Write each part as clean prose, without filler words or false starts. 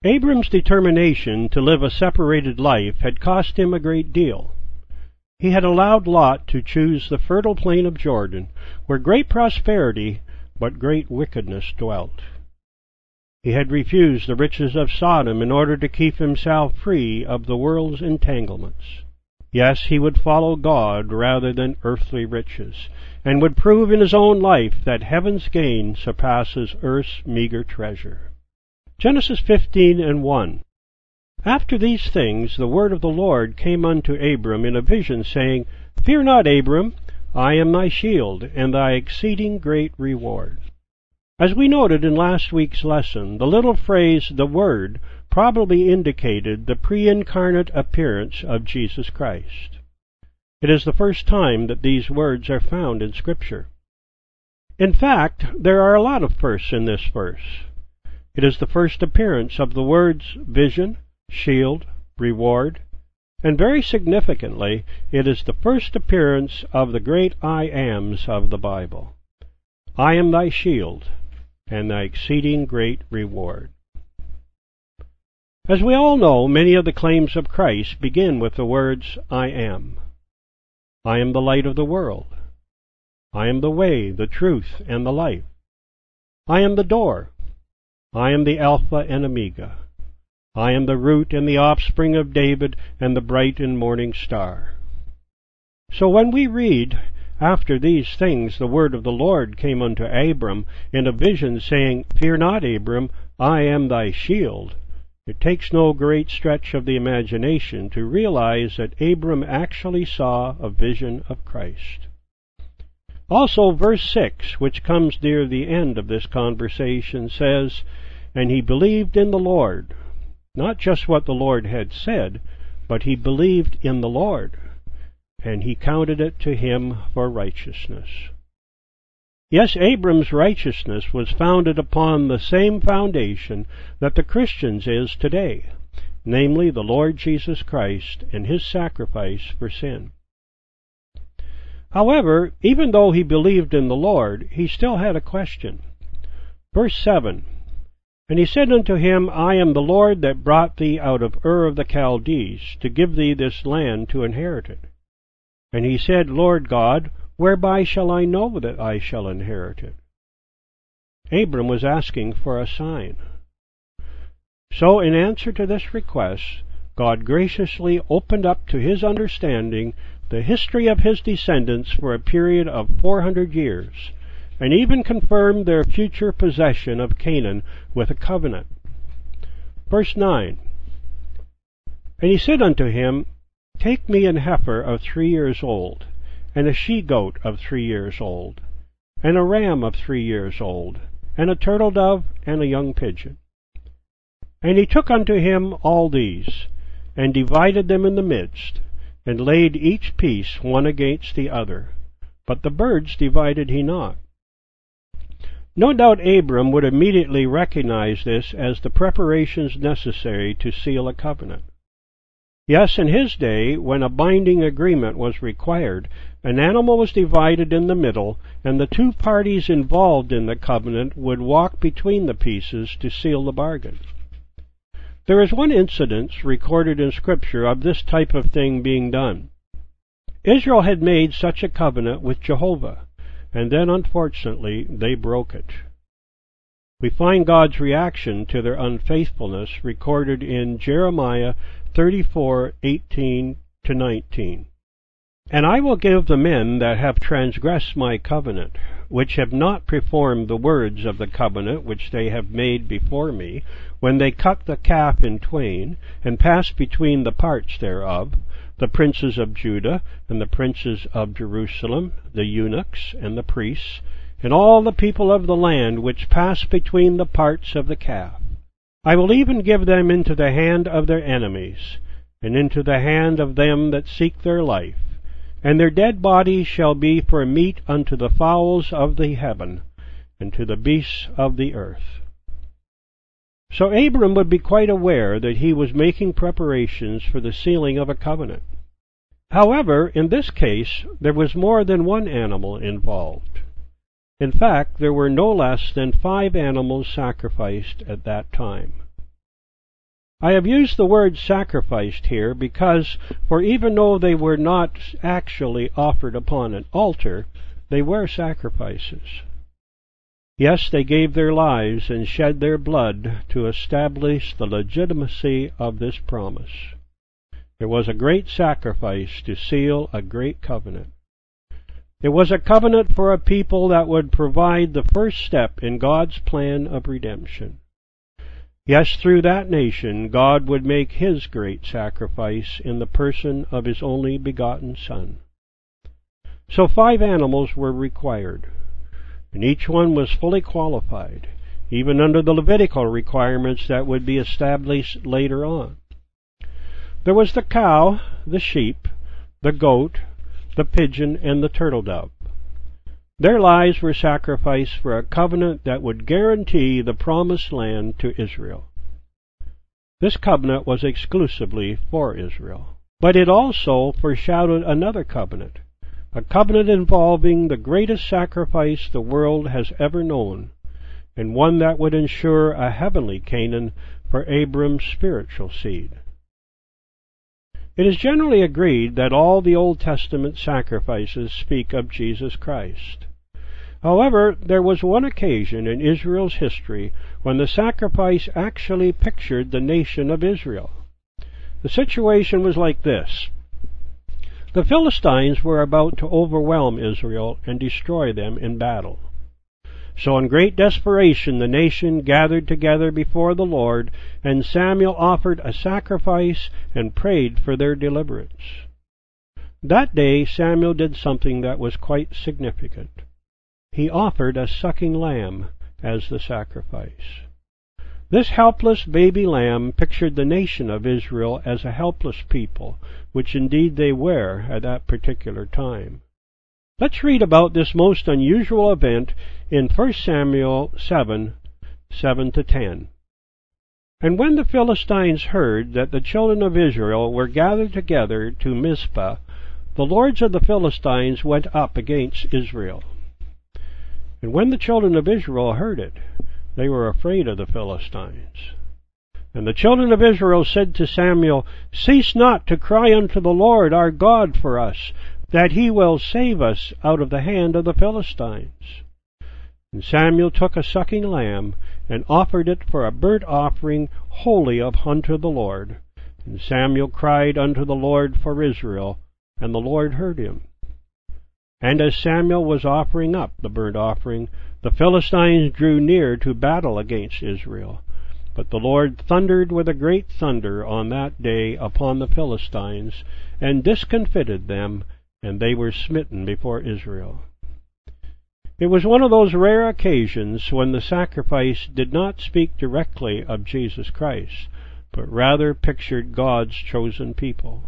Abram's determination to live a separated life had cost him a great deal. He had allowed Lot to choose the fertile plain of Jordan, where great prosperity but great wickedness dwelt. He had refused the riches of Sodom in order to keep himself free of the world's entanglements. Yes, he would follow God rather than earthly riches, and would prove in his own life that heaven's gain surpasses earth's meager treasure. Genesis 15:1. After these things the word of the Lord came unto Abram in a vision, saying, Fear not, Abram, I am thy shield, and thy exceeding great reward. As we noted in last week's lesson, the little phrase, the Word, probably indicated the pre-incarnate appearance of Jesus Christ. It is the first time that these words are found in Scripture. In fact, there are a lot of firsts in this verse. It is the first appearance of the words vision, shield, reward, and very significantly, it is the first appearance of the great I-ams of the Bible. I am thy shield, and thy exceeding great reward. As we all know, many of the claims of Christ begin with the words, I am. I am the light of the world. I am the way, the truth, and the life. I am the door. I am the Alpha and Omega. I am the root and the offspring of David and the bright and morning star. So when we read, After these things the word of the Lord came unto Abram in a vision, saying, Fear not, Abram, I am thy shield, it takes no great stretch of the imagination to realize that Abram actually saw a vision of Christ. Also, verse 6, which comes near the end of this conversation, says, And he believed in the Lord. Not just what the Lord had said, but he believed in the Lord, and he counted it to him for righteousness. Yes, Abram's righteousness was founded upon the same foundation that the Christian's is today, namely the Lord Jesus Christ and his sacrifice for sin. However, even though he believed in the Lord, he still had a question. Verse 7, And he said unto him, I am the Lord that brought thee out of Ur of the Chaldees, to give thee this land to inherit it. And he said, Lord God, whereby shall I know that I shall inherit it? Abram was asking for a sign. So in answer to this request, God graciously opened up to his understanding the history of his descendants for a period of 400 years, and even confirmed their future possession of Canaan with a covenant. Verse 9, And he said unto him, Take me an heifer of 3 years old, and a she-goat of 3 years old, and a ram of 3 years old, and a turtle-dove, and a young pigeon. And he took unto him all these, and divided them in the midst, and laid each piece one against the other, but the birds divided he not. No doubt Abram would immediately recognize this as the preparations necessary to seal a covenant. Yes, in his day, when a binding agreement was required, an animal was divided in the middle, and the two parties involved in the covenant would walk between the pieces to seal the bargain. There is one incident recorded in Scripture of this type of thing being done. Israel had made such a covenant with Jehovah, and then, unfortunately, they broke it. We find God's reaction to their unfaithfulness recorded in Jeremiah 34:18-19. And I will give the men that have transgressed my covenant, which have not performed the words of the covenant which they have made before me, when they cut the calf in twain, and passed between the parts thereof, the princes of Judah, and the princes of Jerusalem, the eunuchs, and the priests, and all the people of the land which passed between the parts of the calf. I will even give them into the hand of their enemies, and into the hand of them that seek their life, and their dead bodies shall be for meat unto the fowls of the heaven, and to the beasts of the earth. So Abram would be quite aware that he was making preparations for the sealing of a covenant. However, in this case, there was more than one animal involved. In fact, there were no less than 5 animals sacrificed at that time. I have used the word sacrificed here because, for even though they were not actually offered upon an altar, they were sacrifices. Yes, they gave their lives and shed their blood to establish the legitimacy of this promise. It was a great sacrifice to seal a great covenant. It was a covenant for a people that would provide the first step in God's plan of redemption. Yes, through that nation, God would make His great sacrifice in the person of His only begotten Son. So 5 animals were required, and each one was fully qualified, even under the Levitical requirements that would be established later on. There was the cow, the sheep, the goat, the pigeon, and the turtle dove. Their lives were sacrificed for a covenant that would guarantee the promised land to Israel. This covenant was exclusively for Israel, but it also foreshadowed another covenant, a covenant involving the greatest sacrifice the world has ever known, and one that would ensure a heavenly Canaan for Abram's spiritual seed. It is generally agreed that all the Old Testament sacrifices speak of Jesus Christ. However, there was one occasion in Israel's history when the sacrifice actually pictured the nation of Israel. The situation was like this. The Philistines were about to overwhelm Israel and destroy them in battle. So in great desperation the nation gathered together before the Lord, and Samuel offered a sacrifice and prayed for their deliverance. That day Samuel did something that was quite significant. He offered a sucking lamb as the sacrifice. This helpless baby lamb pictured the nation of Israel as a helpless people, which indeed they were at that particular time. Let's read about this most unusual event in 1 Samuel 7:7-10. And when the Philistines heard that the children of Israel were gathered together to Mizpah, the lords of the Philistines went up against Israel. And when the children of Israel heard it, they were afraid of the Philistines. And the children of Israel said to Samuel, Cease not to cry unto the Lord our God for us, that He will save us out of the hand of the Philistines. And Samuel took a sucking lamb, and offered it for a burnt offering wholly unto the Lord. And Samuel cried unto the Lord for Israel, and the Lord heard him. And as Samuel was offering up the burnt offering, the Philistines drew near to battle against Israel. But the Lord thundered with a great thunder on that day upon the Philistines, and discomfited them, and they were smitten before Israel. It was one of those rare occasions when the sacrifice did not speak directly of Jesus Christ, but rather pictured God's chosen people.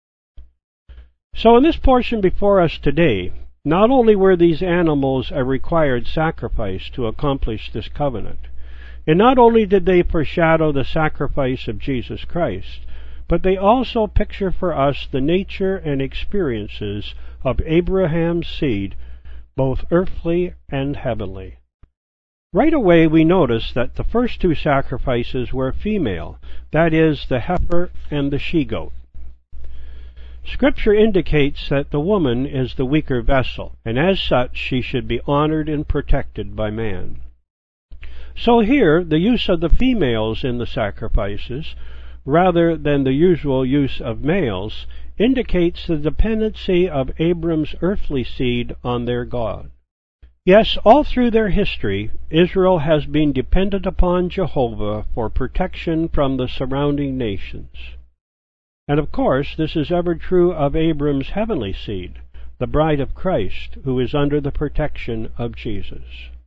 So in this portion before us today, not only were these animals a required sacrifice to accomplish this covenant, and not only did they foreshadow the sacrifice of Jesus Christ, but they also picture for us the nature and experiences of Abraham's seed, both earthly and heavenly. Right away we notice that the first 2 sacrifices were female, that is, the heifer and the she-goat. Scripture indicates that the woman is the weaker vessel, and as such she should be honored and protected by man. So here, the use of the females in the sacrifices, rather than the usual use of males, indicates the dependency of Abram's earthly seed on their God. Yes, all through their history, Israel has been dependent upon Jehovah for protection from the surrounding nations. And of course, this is ever true of Abram's heavenly seed, the bride of Christ, who is under the protection of Jesus.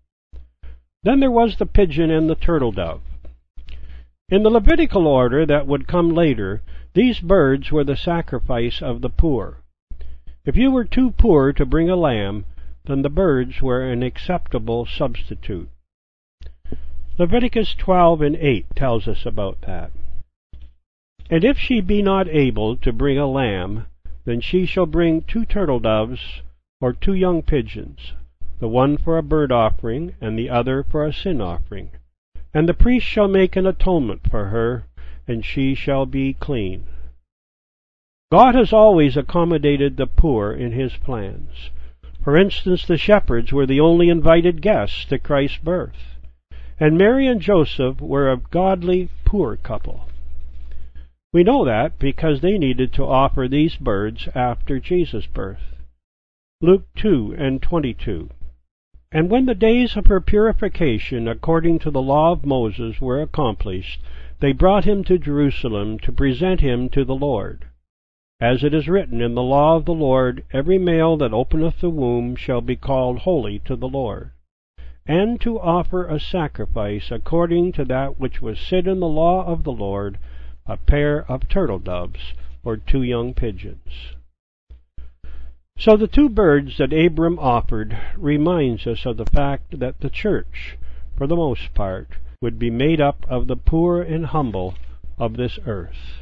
Then there was the pigeon and the turtle dove. In the Levitical order that would come later, these birds were the sacrifice of the poor. If you were too poor to bring a lamb, then the birds were an acceptable substitute. Leviticus 12:8 tells us about that. And if she be not able to bring a lamb, then she shall bring 2 turtle doves, or 2 young pigeons, the one for a burnt offering, and the other for a sin offering. And the priest shall make an atonement for her, and she shall be clean. God has always accommodated the poor in his plans. For instance, the shepherds were the only invited guests to Christ's birth, and Mary and Joseph were a godly poor couple. We know that because they needed to offer these birds after Jesus' birth. Luke 2:22. And when the days of her purification according to the law of Moses were accomplished, they brought him to Jerusalem to present him to the Lord. As it is written in the law of the Lord, every male that openeth the womb shall be called holy to the Lord, and to offer a sacrifice according to that which was said in the law of the Lord, a pair of turtle doves or 2 young pigeons. So the 2 birds that Abram offered reminds us of the fact that the church, for the most part, would be made up of the poor and humble of this earth.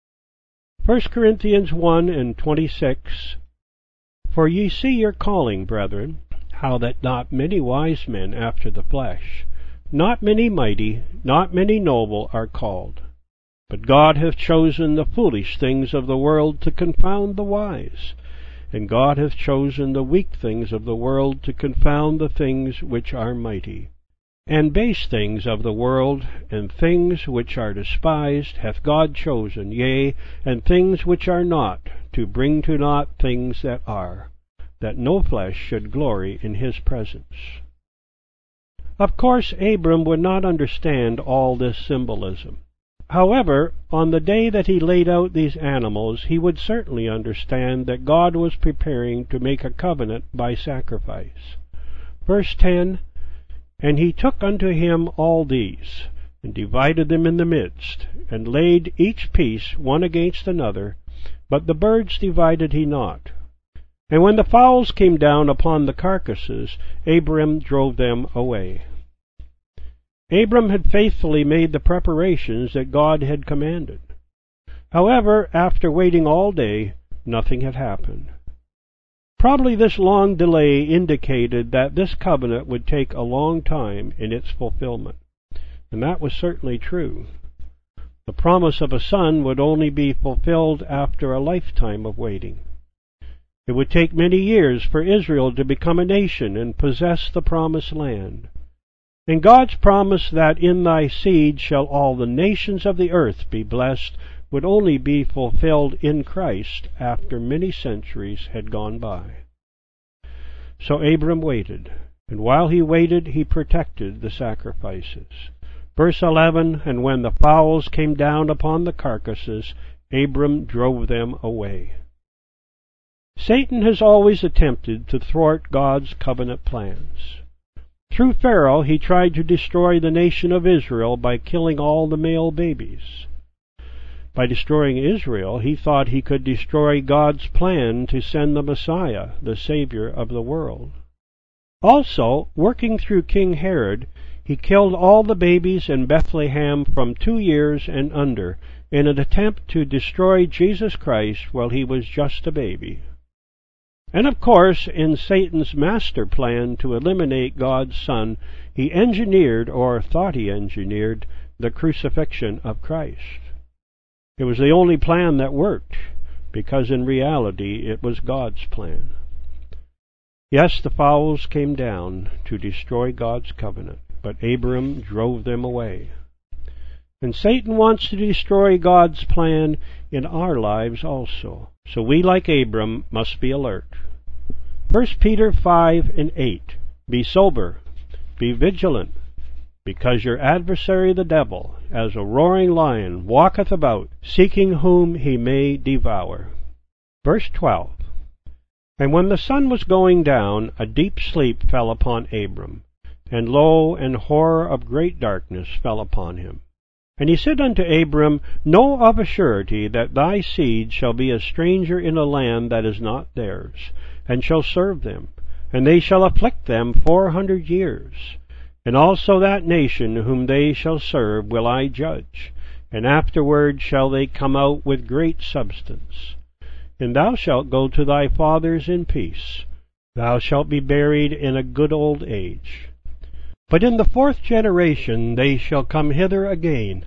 1 Corinthians 1:26. For ye see your calling, brethren, how that not many wise men after the flesh, not many mighty, not many noble are called. But God hath chosen the foolish things of the world to confound the wise, and God hath chosen the weak things of the world to confound the things which are mighty. And base things of the world, and things which are despised, hath God chosen, yea, and things which are not, to bring to naught things that are, that no flesh should glory in his presence. Of course, Abram would not understand all this symbolism. However, on the day that he laid out these animals, he would certainly understand that God was preparing to make a covenant by sacrifice. Verse 10, And he took unto him all these, and divided them in the midst, and laid each piece one against another, but the birds divided he not. And when the fowls came down upon the carcasses, Abram drove them away. Abram had faithfully made the preparations that God had commanded. However, after waiting all day, nothing had happened. Probably this long delay indicated that this covenant would take a long time in its fulfillment, and that was certainly true. The promise of a son would only be fulfilled after a lifetime of waiting. It would take many years for Israel to become a nation and possess the promised land. And God's promise that in thy seed shall all the nations of the earth be blessed would only be fulfilled in Christ after many centuries had gone by. So Abram waited, and while he waited he protected the sacrifices. Verse 11, And when the fowls came down upon the carcasses, Abram drove them away. Satan has always attempted to thwart God's covenant plans. Through Pharaoh he tried to destroy the nation of Israel by killing all the male babies. By destroying Israel, he thought he could destroy God's plan to send the Messiah, the Savior of the world. Also, working through King Herod, he killed all the babies in Bethlehem from 2 years and under in an attempt to destroy Jesus Christ while he was just a baby. And of course, in Satan's master plan to eliminate God's Son, he engineered, or thought he engineered, the crucifixion of Christ. It was the only plan that worked, because in reality it was God's plan. Yes, the fowls came down to destroy God's covenant, but Abram drove them away. And Satan wants to destroy God's plan in our lives also. So we, like Abram, must be alert. 1 Peter 5:8. Be sober, be vigilant, because your adversary the devil, as a roaring lion, walketh about, seeking whom he may devour. Verse 12. And when the sun was going down, a deep sleep fell upon Abram, and lo, an horror of great darkness fell upon him. And he said unto Abram, Know of a surety that thy seed shall be a stranger in a land that is not theirs, and shall serve them, and they shall afflict them 400 years. And also that nation whom they shall serve will I judge, and afterward shall they come out with great substance. And thou shalt go to thy fathers in peace. Thou shalt be buried in a good old age. But in the 4th generation they shall come hither again,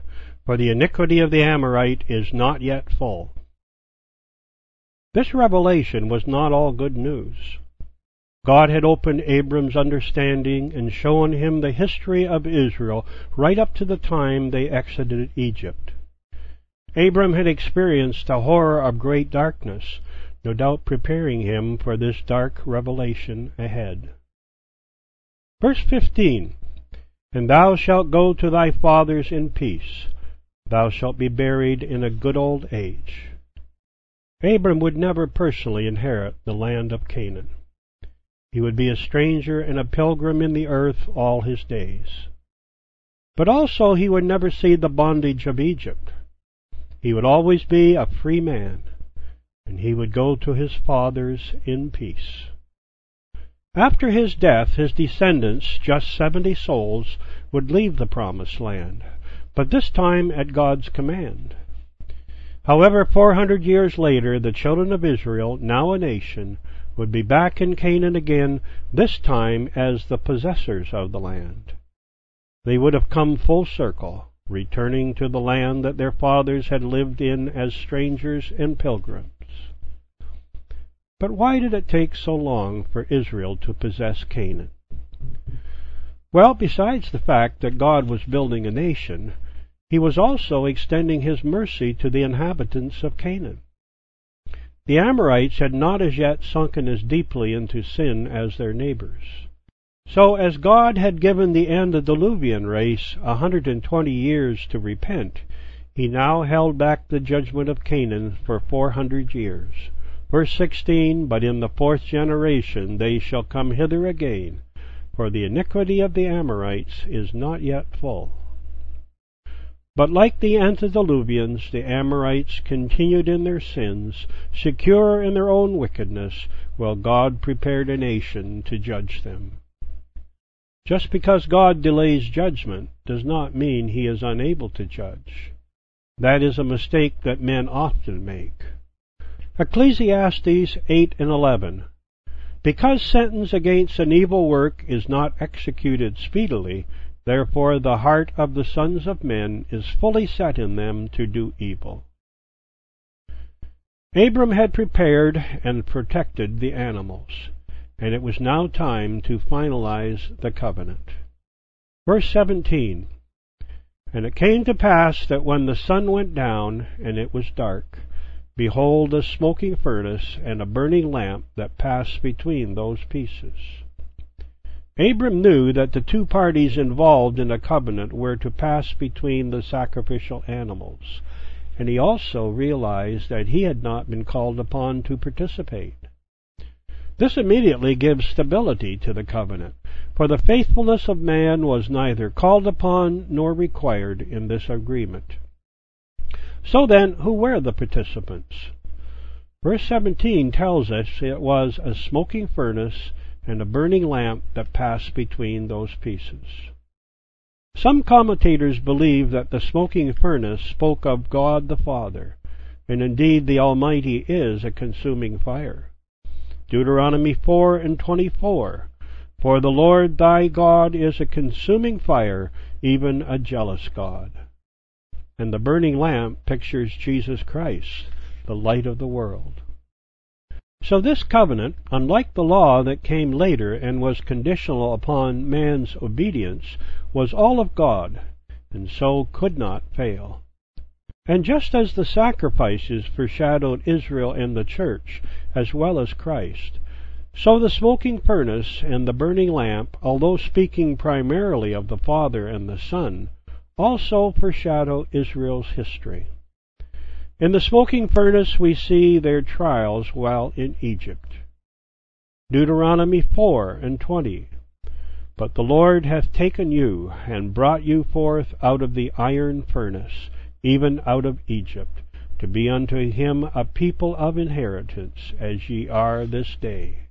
for the iniquity of the Amorite is not yet full. This revelation was not all good news. God had opened Abram's understanding and shown him the history of Israel right up to the time they exited Egypt. Abram had experienced the horror of great darkness, no doubt preparing him for this dark revelation ahead. Verse 15, And thou shalt go to thy fathers in peace. Thou shalt be buried in a good old age. Abram would never personally inherit the land of Canaan. He would be a stranger and a pilgrim in the earth all his days. But also he would never see the bondage of Egypt. He would always be a free man, and he would go to his fathers in peace. After his death, his descendants, just 70 souls, would leave the promised land, but this time at God's command. However, 400 years later, the children of Israel, now a nation, would be back in Canaan again, this time as the possessors of the land. They would have come full circle, returning to the land that their fathers had lived in as strangers and pilgrims. But why did it take so long for Israel to possess Canaan? Well, besides the fact that God was building a nation, He was also extending His mercy to the inhabitants of Canaan. The Amorites had not as yet sunken as deeply into sin as their neighbors. So as God had given the antediluvian race 120 years to repent, He now held back the judgment of Canaan for 400 years. Verse 16, But in the 4th generation they shall come hither again, for the iniquity of the Amorites is not yet full. But like the antediluvians, the Amorites continued in their sins, secure in their own wickedness, while God prepared a nation to judge them. Just because God delays judgment does not mean He is unable to judge. That is a mistake that men often make. Ecclesiastes 8 and 11. Because sentence against an evil work is not executed speedily, therefore the heart of the sons of men is fully set in them to do evil. Abram had prepared and protected the animals, and it was now time to finalize the covenant. Verse 17, And it came to pass that when the sun went down, and it was dark, behold, a smoking furnace and a burning lamp that passed between those pieces. Abram knew that the two parties involved in a covenant were to pass between the sacrificial animals, and he also realized that he had not been called upon to participate. This immediately gives stability to the covenant, for the faithfulness of man was neither called upon nor required in this agreement. So then, who were the participants? Verse 17 tells us it was a smoking furnace and a burning lamp that passed between those pieces. Some commentators believe that the smoking furnace spoke of God the Father, and indeed the Almighty is a consuming fire. Deuteronomy 4 and 24, For the Lord thy God is a consuming fire, even a jealous God. And the burning lamp pictures Jesus Christ, the light of the world. So this covenant, unlike the law that came later and was conditional upon man's obedience, was all of God, and so could not fail. And just as the sacrifices foreshadowed Israel and the church, as well as Christ, so the smoking furnace and the burning lamp, although speaking primarily of the Father and the Son, also foreshadow Israel's history. In the smoking furnace we see their trials while in Egypt. Deuteronomy 4 and 20, But the Lord hath taken you, and brought you forth out of the iron furnace, even out of Egypt, to be unto him a people of inheritance, as ye are this day.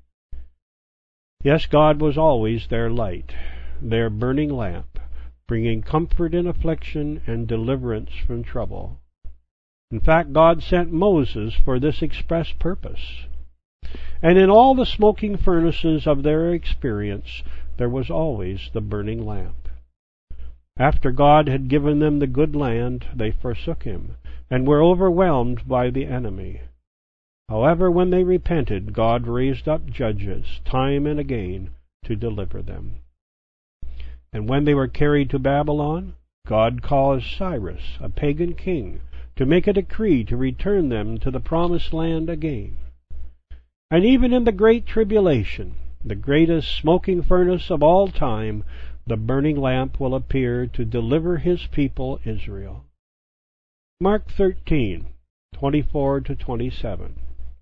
Yes, God was always their light, their burning lamp, bringing comfort in affliction and deliverance from trouble. In fact, God sent Moses for this express purpose. And in all the smoking furnaces of their experience, there was always the burning lamp. After God had given them the good land, they forsook him, and were overwhelmed by the enemy. However, when they repented, God raised up judges, time and again, to deliver them. And when they were carried to Babylon, God caused Cyrus, a pagan king, to make a decree to return them to the promised land again. And even in the great tribulation, the greatest smoking furnace of all time, the burning lamp will appear to deliver his people Israel. Mark 13:24-27.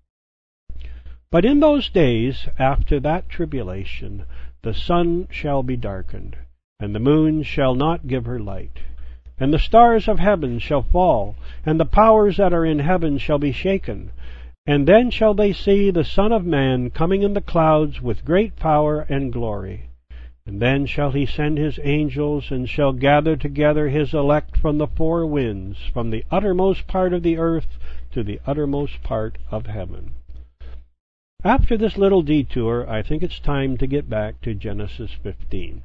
But in those days after that tribulation, the sun shall be darkened, and the moon shall not give her light, and the stars of heaven shall fall, and the powers that are in heaven shall be shaken. And then shall they see the Son of Man coming in the clouds with great power and glory. And then shall he send his angels, and shall gather together his elect from the four winds, from the uttermost part of the earth to the uttermost part of heaven. After this little detour, I think it's time to get back to Genesis 15.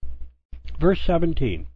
Verse 17.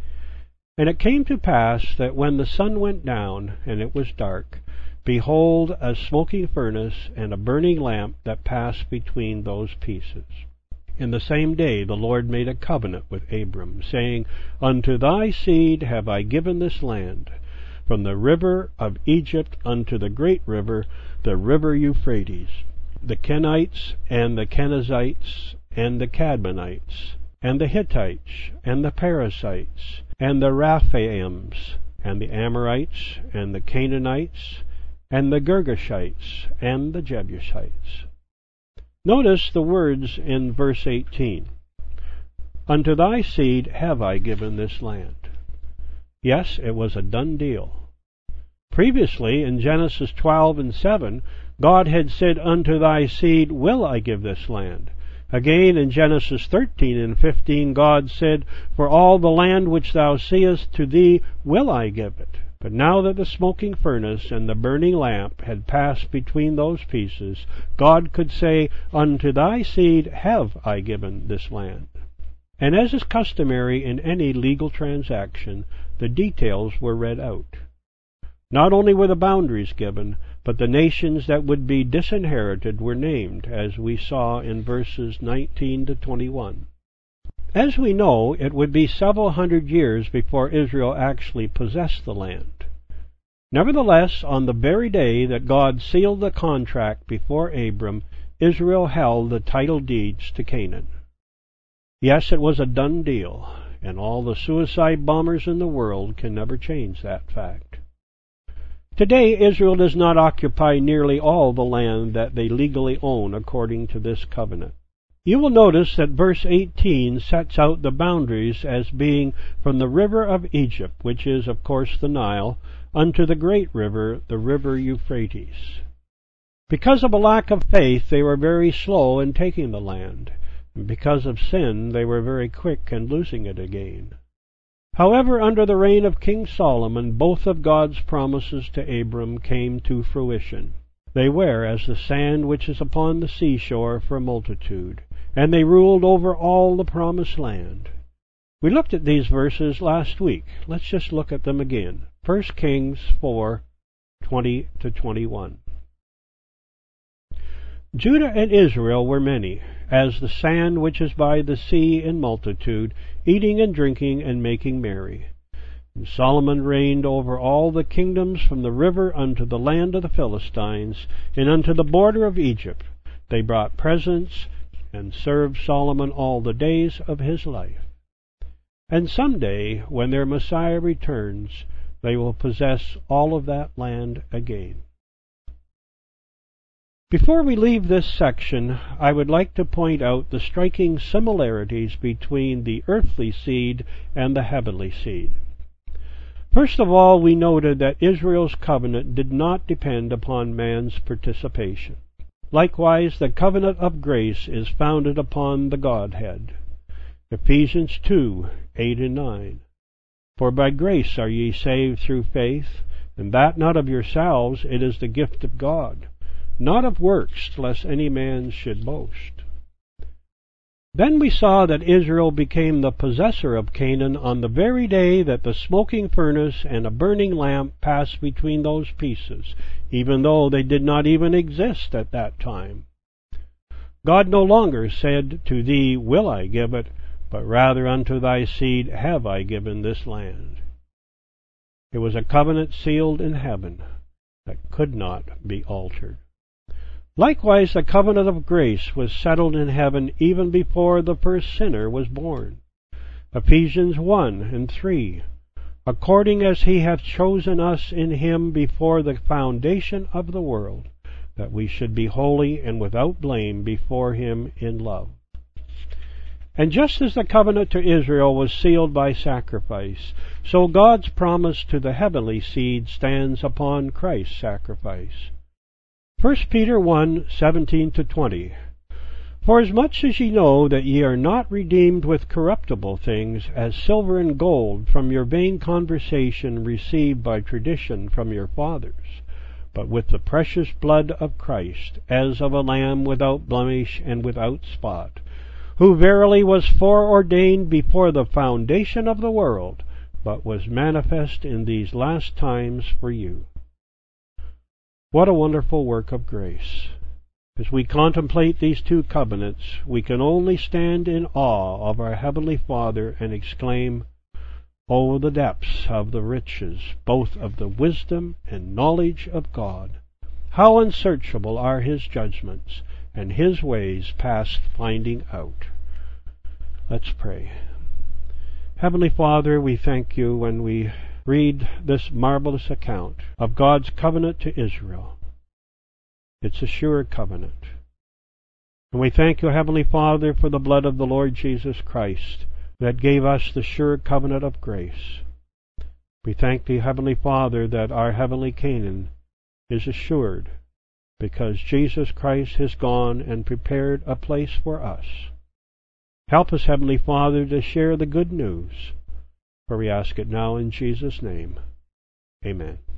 And it came to pass that when the sun went down, and it was dark, behold, a smoking furnace and a burning lamp that passed between those pieces. In the same day the Lord made a covenant with Abram, saying, Unto thy seed have I given this land, from the river of Egypt unto the great river, the river Euphrates, the Kenites, and the Kenizzites, and the Cadmonites, and the Hittites, and the Perizzites, and the Raphaims, and the Amorites, and the Canaanites, and the Girgashites, and the Jebusites. Notice the words in verse 18. Unto thy seed have I given this land. Yes, it was a done deal. Previously, in Genesis 12:7, God had said, Unto thy seed will I give this land. Again, in Genesis 13:15, God said, For all the land which thou seest, to thee will I give it. But now that the smoking furnace and the burning lamp had passed between those pieces, God could say, Unto thy seed have I given this land. And as is customary in any legal transaction, the details were read out. Not only were the boundaries given, but the nations that would be disinherited were named, as we saw in verses 19-21. As we know, it would be several hundred years before Israel actually possessed the land. Nevertheless, on the very day that God sealed the contract before Abram, Israel held the title deeds to Canaan. Yes, it was a done deal, and all the suicide bombers in the world can never change that fact. Today, Israel does not occupy nearly all the land that they legally own according to this covenant. You will notice that verse 18 sets out the boundaries as being from the river of Egypt, which is, of course, the Nile, unto the great river, the river Euphrates. Because of a lack of faith, they were very slow in taking the land, and because of sin, they were very quick in losing it again. However, under the reign of King Solomon, both of God's promises to Abram came to fruition. They were as the sand which is upon the seashore for multitude, and they ruled over all the promised land. We looked at these verses last week. Let's just look at them again. 1 Kings 4:20-21. Judah and Israel were many, as the sand which is by the sea in multitude, eating and drinking and making merry. And Solomon reigned over all the kingdoms from the river unto the land of the Philistines, and unto the border of Egypt. They brought presents, and served Solomon all the days of his life. And someday, when their Messiah returns, they will possess all of that land again. Before we leave this section, I would like to point out the striking similarities between the earthly seed and the heavenly seed. First of all, we noted that Israel's covenant did not depend upon man's participation. Likewise, the covenant of grace is founded upon the Godhead. Ephesians 2:8-9. For by grace are ye saved through faith, and that not of yourselves, it is the gift of God, not of works, lest any man should boast. Then we saw that Israel became the possessor of Canaan on the very day that the smoking furnace and a burning lamp passed between those pieces, even though they did not even exist at that time. God no longer said, "To thee will I give it," but rather, "Unto thy seed have I given this land." It was a covenant sealed in heaven that could not be altered. Likewise, the covenant of grace was settled in heaven even before the first sinner was born. Ephesians 1:3, "According as he hath chosen us in him before the foundation of the world, that we should be holy and without blame before him in love." And just as the covenant to Israel was sealed by sacrifice, so God's promise to the heavenly seed stands upon Christ's sacrifice. 1 Peter 1:17-20, "Forasmuch as ye know that ye are not redeemed with corruptible things, as silver and gold, from your vain conversation received by tradition from your fathers, but with the precious blood of Christ, as of a lamb without blemish and without spot, who verily was foreordained before the foundation of the world, but was manifest in these last times for you." What a wonderful work of grace! As we contemplate these two covenants, we can only stand in awe of our Heavenly Father and exclaim, "Oh, the depths of the riches, both of the wisdom and knowledge of God! How unsearchable are His judgments, and His ways past finding out." Let's pray. Heavenly Father, we thank you when we read this marvelous account of God's covenant to Israel. It's a sure covenant. And we thank you, Heavenly Father, for the blood of the Lord Jesus Christ that gave us the sure covenant of grace. We thank thee, Heavenly Father, that our heavenly Canaan is assured because Jesus Christ has gone and prepared a place for us. Help us, Heavenly Father, to share the good news. For we ask it now in Jesus' name. Amen.